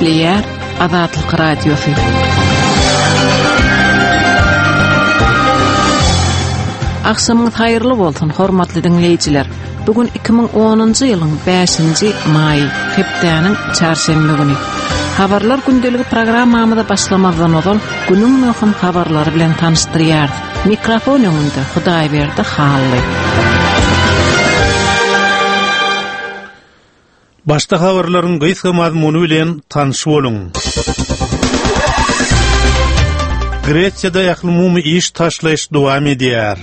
dinleýär Azatlyk Radiosu. Akşamyňyz haýyrly bolsun, hormatly dinleýijiler. Bugün 2010-njy ýylyň 5-nji maý, hepdeniň çarşembe güni. Habarlar gündeligi programmamyzda başlamazdan oňň günüň möhüm habarlary bilen tanışdyrýar. Mikrofon öňünde Hudaýberdi Hally. Başta habarlaryň gysga mazmuny bilen tanışyp boluň. Gretsiýada ýakyny iş taşlaýyş dowam edýär.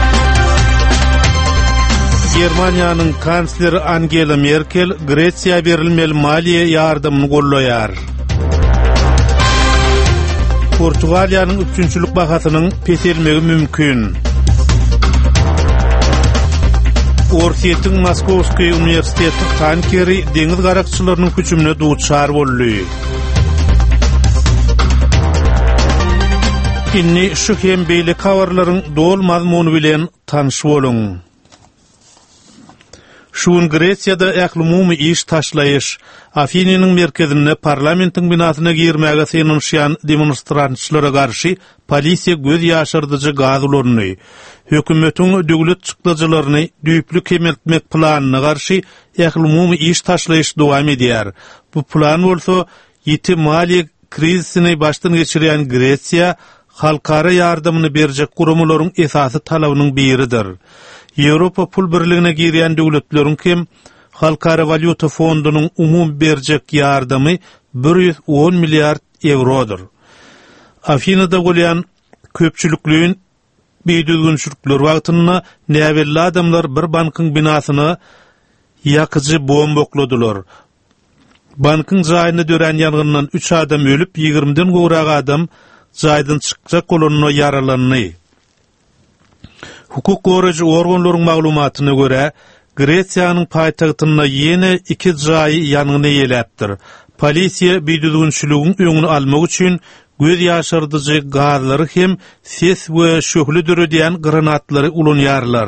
Germaniýanyň kansleri Angela Merkel Gretsiýa berilmeli maliýe ýardymyny gollaýar. Portugaliýanyň üçünçülük bahasynyň peselmegi mümkin. Orsiýetiň Moskowski Universiteti tankeri deňiz garakçylarynyň hüjümine duçar boldy. Inni şu hem beýle habarlaryň dol mazmuny bilen tanışyp boluň. Şuun Gretsiýada ýakyny iş taşlaýyş Afiniň merkezinde parlamentiň binasyna girmäge synanýan demonstrantçylara garşy polisiýa göz ýaşyrdyjy gaz ulandy. Hökümetiň döwlet çykdyjylaryny düýpli kemeltmek planyna garşy ýakyny iş taşlaýyş dowam edýär. Bu plan bolsa ýeti maliýe krizisini başdan geçirýän Gretsiýa halkara ýardymyny berjek gurumlaryň esasy talabynyň biridir. Ýewropa pul birligine girýän döwletleriň kim Halkara Valyuta Fondunyň umum berjek ýardymy 110 milliard eurodur. Afinada bolýan köpçüliklüğün beýdüzgünçilikler wagtyna näwelli adamlar bir bankyň binasyna ýakyjy bomba okladylar. Bankyň jaýyny dören ýangyndan 3 adam ölüp 20den gowrak adam jaýdan çykjak bolanyna yaralandy. Hukuk goragy organlaryň maglumatyna görä, Gretsiýanyň paýtagtyna ýene 2 jaý ýanyny ýeläpdir. Polisiýa beýdüzgünçiligiň öňüni almak üçin göz ýaşyrdyjy gazlary hem ses we şöhli döredýän granatlary ulanýarlar.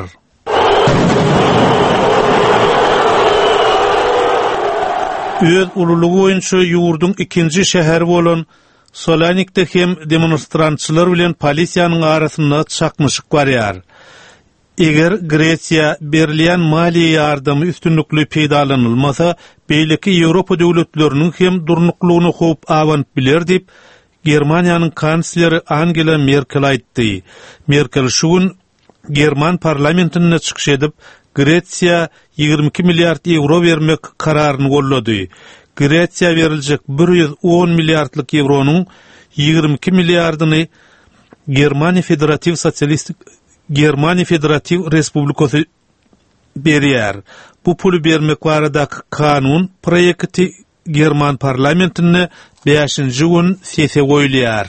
Öz ululugy boýunça ýurduň ikinji şäheri bolan Solonikde hem demonstrantçylar bilen polisiýanyň arasynda çakmyşyk barýar. Eger Gretsiýa berilýän maliýe ýardymy üstünlikli peýdalanylmasa, beýleki Ýewropa döwletleriniň hem durnuklugyny hop awanyp biler dip Germaniýanyň kansleri Angela Merkel aýtdy. Merkel şuun German parlamentine çykyş edip Gretsiýa 22 milliard euro bermek kararyny gollady. Gretsiýa beriljek 110 milliardlyk euronyň 22 milliardyny Germaniýa Federativ Respublikasy berýär. Bu puly bermek baradaky kanun proýekti German parlamentine 5-nji gün sese goýulýar.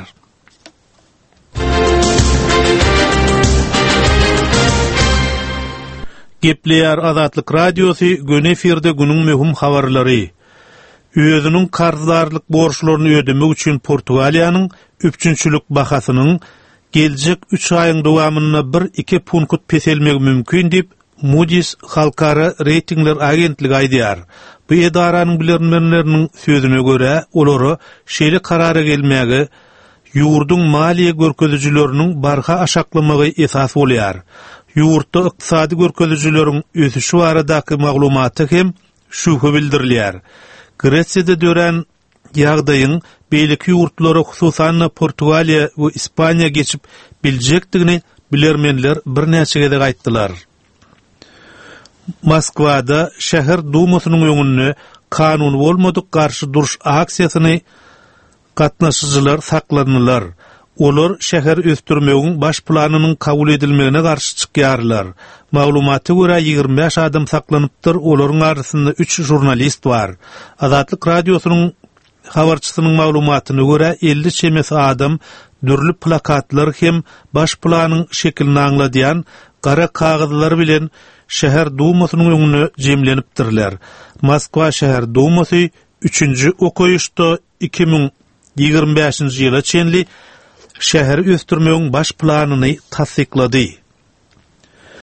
Gepleýär Azatlyk Radiosu gün efirde günüň möhüm habarlary. Özünün kardarlyk borçlaryny ödemek üçin Portugaliýanyň üçünçülük bahasynyň geljek 3 aýyň dowamyna 1-2 punkt peselmegi mümkin dip Moody's halkara reytingler agentligi aýdýar. Bu edaranyň bilenmerleriniň sözüne görä, olary şeýle karara gelmäge ýurduň maliýe görkezijleriniň barha aşaklamagy esas bolýar. Ýurtda ykdysady görkezijleriň ösüşi baradaky maglumaty hem şuhy bildirilýär. Gretsiýada dören ýagdaýyň beýleki ýurtlara hususan Portugaliýa we Ispaniýa geçip biljekdigini bilermenler bir näçe gezek aýtdylar. Moskwada şäher dumasynyň öňünde kanun bolmadyk garşy duruş aksiýasyny gatnaşyjylar saklanýarlar. Olar şäher östürmegiň baş planynyň kabul edilmegine garşy çykýarlar. Maglumaty görä 25 adam saklanypdyr. Olaryň arasynda 3 jurnalist bar. Azatlyk Radiosynyň habarçysynyň maglumatyna görä 50 çemes adam dürli plakatlar hem baş planyň şekilini aňladýan gara kagazlar bilen şäher dumasynyň öňüne jemlenipdirler. Moskwa şäher dumasy 3-nji okaýuşda 2025-nji ýyla çenli şäher östürmegiň baş planyny tasdiklady.